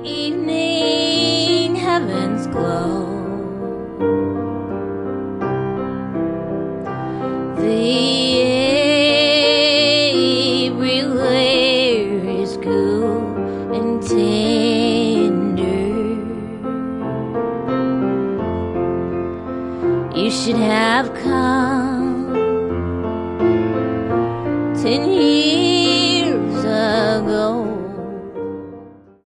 evening heavens glow. The everywhere is cool and tender. You should have come